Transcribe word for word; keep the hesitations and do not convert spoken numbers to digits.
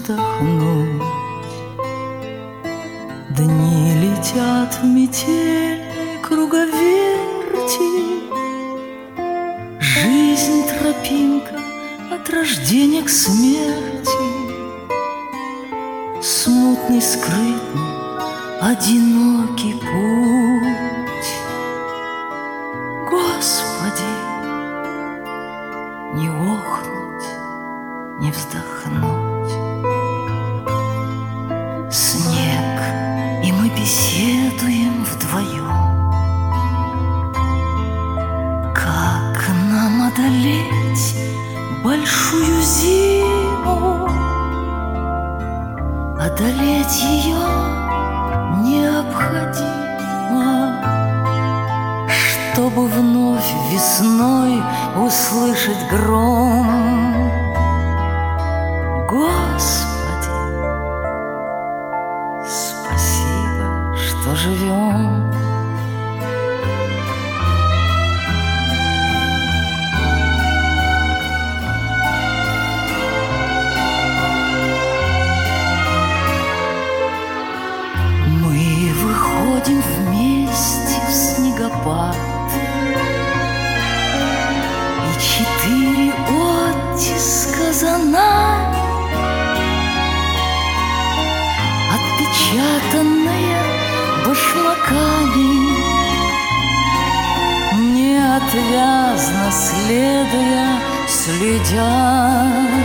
вздохнуть. Дни летят в метельной круговерти, жизнь тропинка от рождения к смерти. Смутный, скрытный, одинокий путь. Господи, не охнуть, не вздохнуть. Снег, и мы беседуем вдвоем. Как нам одолеть большую зиму? Одолеть ее необходимо, чтобы вновь весной услышать гром. Господи, спасибо, что живем. Мы выходим вместе в снегопад, и четыре оттиска за нами, отпечатанные башмаками, неотвязно следуя, следя.